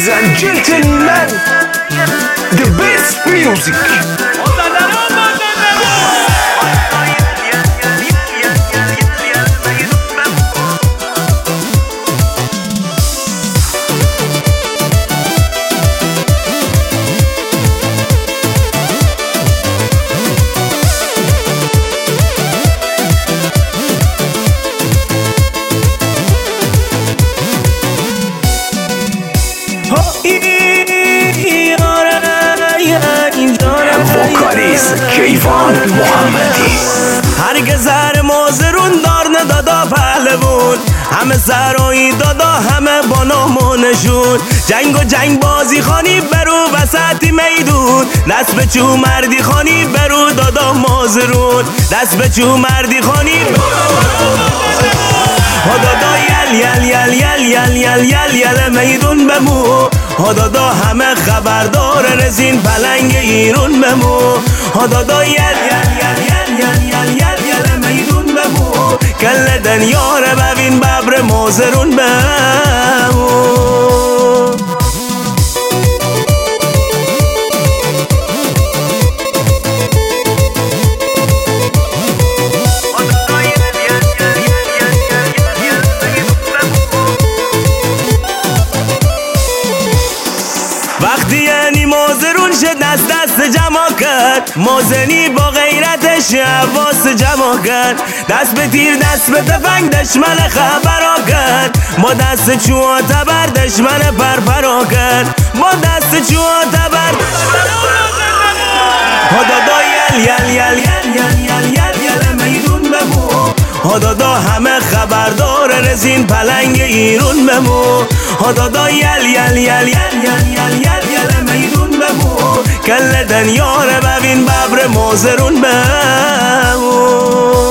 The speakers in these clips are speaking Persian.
and gentlemen, the best music. وکالیست کیوان محمدی. هرگز زهر مازرون دار ندادا پهلوون، همه سرایی دادا همه با نام و نشون. جنگ و جنگ بازی خانی برو وسط میدون، دست به چو مردی خانی برو دادا مازرون، دست به چو مردی خانی دادا یل یل یل یل یل یل یل یل میدون بمو. دادا همه خبردار رزین پلنگ ایرون بمو. دادا یل یل یل یل یل یل یل یل میدون بمو. کل دنیا رو ببین ببر مازرون بمو. وقتی یعنی مازرون شد دست جمع کرد، مازنی با غیرتش حواس جمع کرد. دست به تیر دست به تفنگ دشمن خبرا کرد، با دست چوها تبر دشمن پرپرا کرد، با دست چوها تبر دادا یل یل یل یل یل یل یل یل میدون بمو. دادا همه خبردار رزین پلنگ ایرون بمو. دادا یل یل یل یل یل یل یل یل میدون بمو. کل دنیا رو ببین ببر مازرون بمو.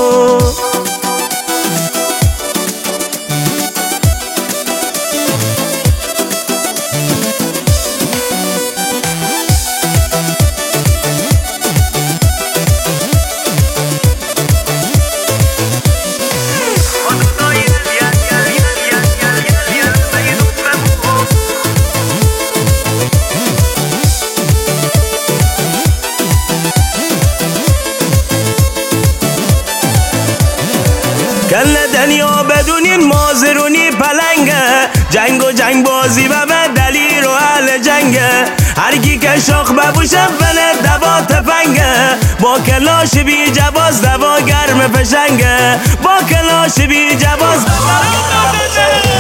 کل دنیا بدونین مازرونی پلنگه، جنگ و جنگ بازی و به دلیر و اهل جنگه. هرکی که شاخ ببوشه بله دوا تفنگه، با کلاش بی جواز دوا گرم پشنگه، با کلاش بی جواز دوا گرم پشنگه.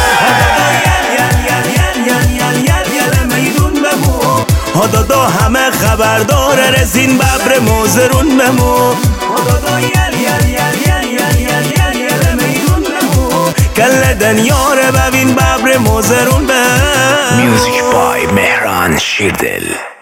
دادا همه خبردار رسین ببر مازرون بمو. دادا یل یل یل یل یل یل یل یل میدون بمو. کل دنیا رو ببین ببر مازرون بمو. Music by مهران شیردل.